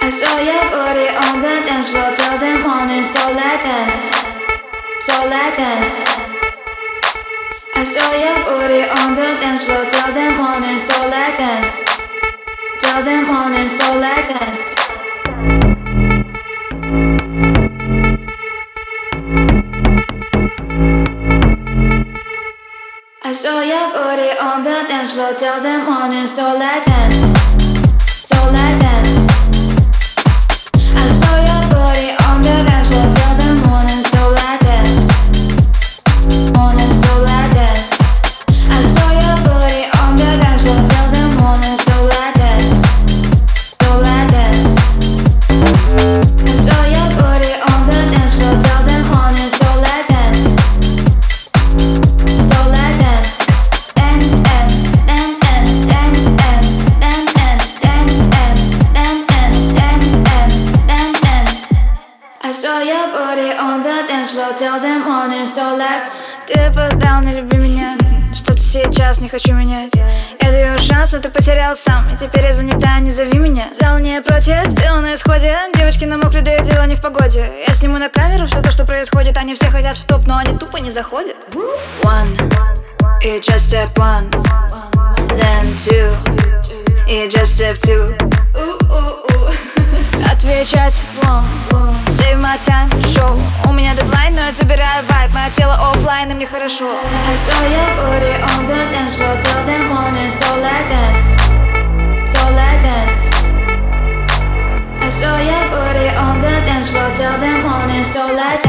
I saw your booty on the dance floor till the morning, so let's dance, so let's dance. I saw your booty on the dance floor till the morning, so let's dance, till the morning, so let's dance. I saw your booty on the dance floor till the morning, so let's dance, so let's dance. I saw your booty on the dance floor till the morning, so let's dance, morning, so let's dance. I saw your booty on the dance floor till the morning, so let's dance, so let's dance. I saw your booty on the dance floor till the morning, so let's dance, so let's dance. Dance, dance, dance, dance, dance, dance, dance, dance, dance, dance, dance, dance, dance, dance, dance. I saw your booty on the dance floor till the morning, so let's. Ты опоздал, не люби меня. Что-то сейчас не хочу менять. Я даю шанс, но ты потерял сам. И теперь я занята, не зови меня. Зал не против, сделано на исходе. Девочки на мокрой, да и дело не в погоде. Я сниму на камеру все то, что происходит. Они все хотят в топ, но они тупо не заходят. One, и just step one. Then two, и just step two. Отвечать плом. Save my time, шоу. У меня дедлайн, но я забираю вайб. Мое тело оффлайн, и мне хорошо. I saw your booty on the dance floor till the morning, so let's dance, so let's dance. I saw your booty on the dance floor till the morning, so let's